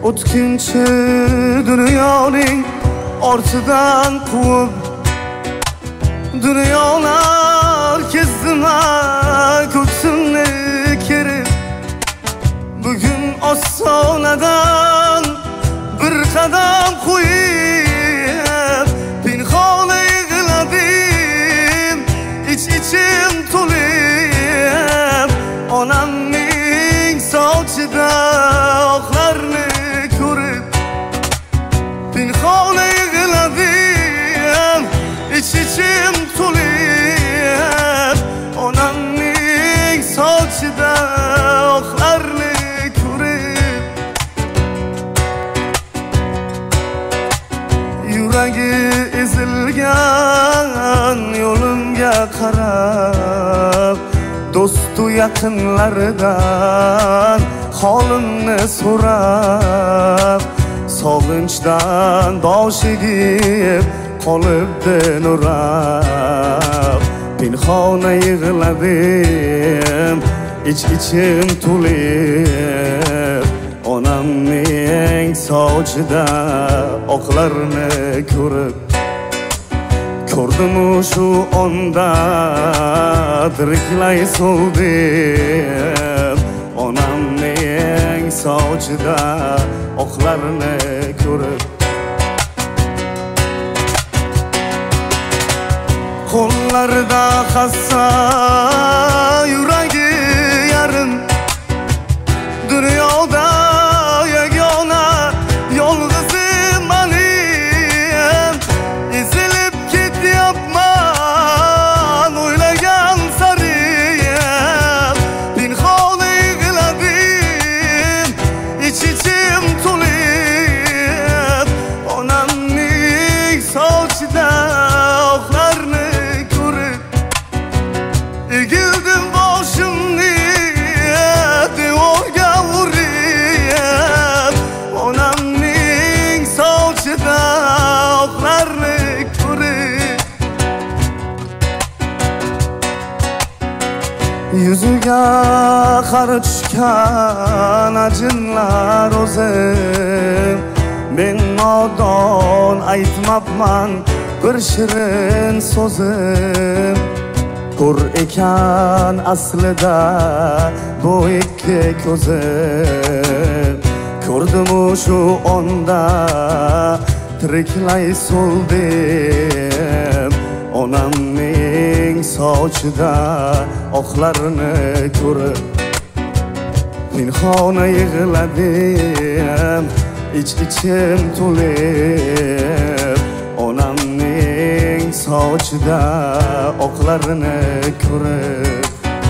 o'tkinchi dunyoning ortidan quvib dunyolar kezdima ko'ksimni kerib bugun ostonadan bir qadam qo'yib pinhona yig'ladim ichim to'lib onamning sochida oqlarni ko'rib pinhona yig'ladim ichim to'lib onamning sochida oqlarni ko'rib yuragi ezilgan yo'limga qarab do'stu yaqinlaridan holimni so'rab sog'inchdan bosh egib qolibdi nurab pinhona yig'ladim ichim to'lib onamning sochida oqlarni ko'rib ko'rdimu shu onda tiriklay soldim onamning sochida oqlarni ko'rib qo'llarida hassa yuragi yarim dunyoda yagona yolg'izim manim ezilib ketyapman o'ylagan sarim pinhona yig'ladim ichim to'lib onamning sochida oqlarni egildim boshimni devorga urib onamning sochida oqlarni ko'rib yuziga qari tushgan ajinlar o'zim men nodon aytmabman bir shirin so'zim ko'r ekan aslida bu ikki ko'zim ko'rdimu shu onda tiriklay soldim onamning sochida oqlarni ko'rib pinhona yig'ladim ichim to'lib onamning sochida oqlarni ko'rib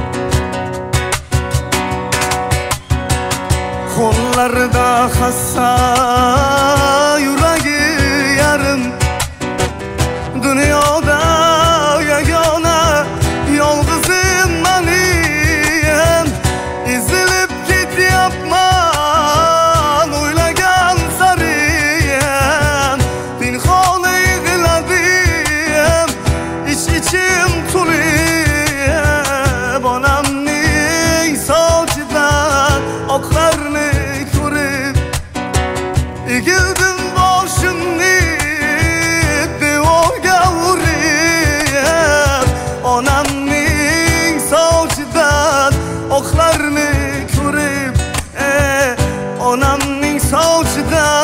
qo'llarida hassa yuragi yarim dunyoda yagona yolg'izim manim ezilib ketyapman o'ylagan sarim pinhona yig'ladim ichim to'lib onamning sochidan oqlarni ko'rib egildim boshimni devorga urib onamning sochidan oqlarni ko'rib onamning sochidan